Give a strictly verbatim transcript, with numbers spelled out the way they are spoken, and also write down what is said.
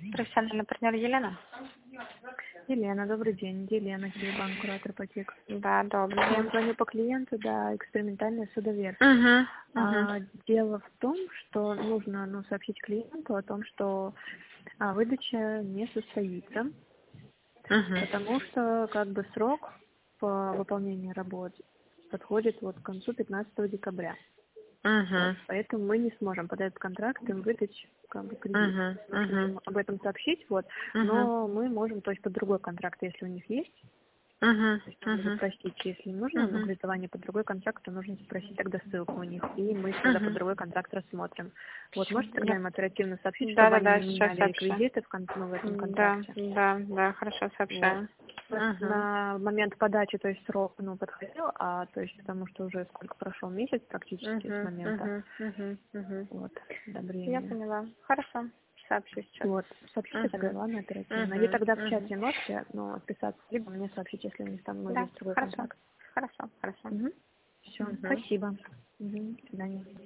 Профессиональный партнер Елена? Елена, добрый день. Елена, Киевбанк, куратор ипотек. Да, добрый Я день. звоню по клиенту, да, экспериментальная судоверфь. Угу, А, угу, дело в том, что нужно ну, сообщить клиенту о том, что а, выдача не состоится, угу, потому что как бы срок по выполнению работ подходит вот к концу пятнадцатого декабря. Вот, угу, поэтому мы не сможем под этот контракт им выдать как бы кредит. угу, Нужно угу, им об этом сообщить, вот, угу, но мы можем, то есть под другой контракт, если у них есть, угу, то есть там будут угу, просить, если им нужно, но угу, кредитование под другой контракт, то нужно спросить тогда ссылку у них, и мы тогда под угу. другой контракт рассмотрим. Вот, Всё, можете тогда я... им оперативно сообщить, Да, чтобы да, они да, не сейчас меняли сообщаю. реквизиты в, кон- ну, в этом Да, контракте. да, да, хорошо, Вот. сообщаю. Просто Угу, на момент подачи, то есть срок, ну, подходил, а то есть потому что уже сколько прошел месяц практически с угу, момента угу, угу, угу. вот Я одобрения. поняла. Хорошо, сообщу сейчас. Вот, сообщите тогда, Угу, ладно, оперативно. Или угу, тогда в угу. чате можете, ну, отписаться, либо мне сообщить, если у них там ну, Да, есть другой хорошо, контракт. хорошо, хорошо. Угу. Все, Угу. спасибо. Угу. До свидания.